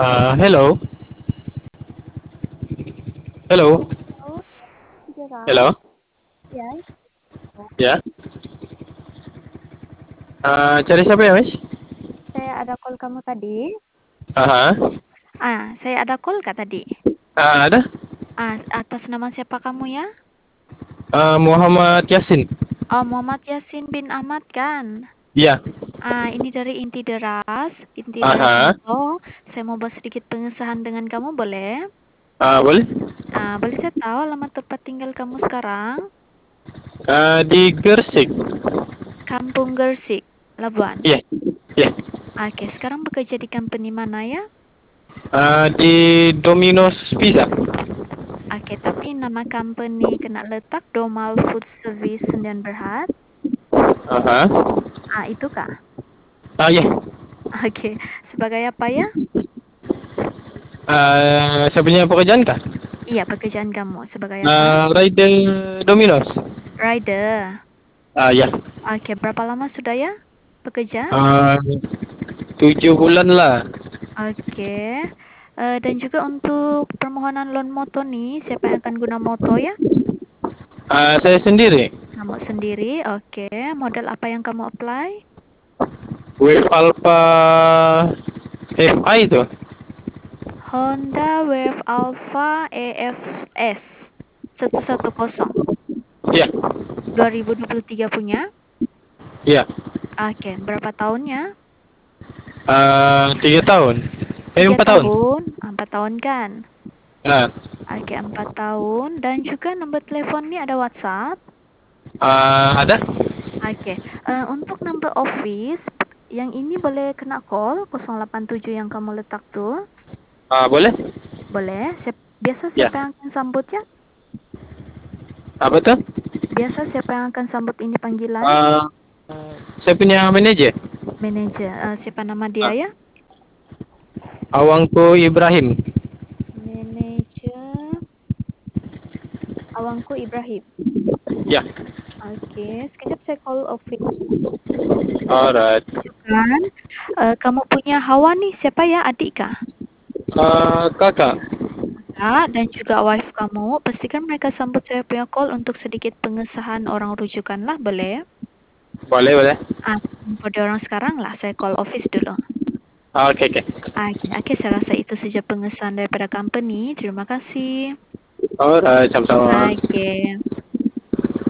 Hello, hello, Oh, Gerard. hello. Ya, Ya. Cari siapa ya, Mas? saya ada call kamu tadi. Aha. Saya ada call Kak tadi. Ada. Atas nama siapa kamu ya? Muhammad Yasin. Oh, Muhammad Yasin bin Ahmad kan? Iya. Ini dari Inti Deras Aha. Moto. Saya mau bahas sedikit pengesahan dengan kamu, boleh? Boleh. Boleh saya tahu alamat tempat tinggal kamu sekarang? Di Gersik. Kampung Gersik, Labuan. Iya. Iya. Oke, sekarang bekerja di company mana ya? Di Domino's Pizza. Oke, tapi nama company kena letak Domal Food Service Sdn Berhad. Aha. Itu Kak. Iya. Oke, sebagai apa ya? Saya punya pekerjaan kah? Iya, pekerjaan kamu sebagai apa? Rider Domino's. Rider. Iya. Oke, berapa lama sudah ya bekerja? 7 bulan lah. Oke. Dan juga untuk permohonan loan moto nih, siapa yang akan guna moto ya? Saya sendiri. Kamu sendiri. Oke, model apa yang kamu apply? Wave Alpha FI itu. Honda Wave Alpha EFS 110 Iya. 2023 punya. Iya. Oke, berapa tahunnya? 3 tahun. Tiga 4 tahun. tahun, 4 tahun kan? Nah, Oke, 4 tahun. Dan juga nomor telepon ini ada WhatsApp. ada. Oke, untuk number office yang ini boleh kena call 087 yang kamu letak tuh. Boleh? Boleh. Biasa Ya. siapa yang akan sambut ya? Apa tuh? Biasa siapa yang akan sambut ini panggilan? Uh, saya punya manajer. Manajer. Siapa nama dia Ah, ya? Awangku Ibrahim. Manajer Awangku Ibrahim. Ya. Oke, sekejap saya call office. Alright. Kan, kamu punya Hawa nih, siapa ya? Adik kah? Kakak. Dan juga wife kamu, pastikan mereka sambut saya punya call untuk sedikit pengesahan orang rujukan lah, boleh? Boleh, boleh. Kode orang sekarang lah, saya call office dulu. Oke, oke. Oke, saya rasa itu saja pengesahan daripada company. Terima kasih. Alright, sama-sama. Oke.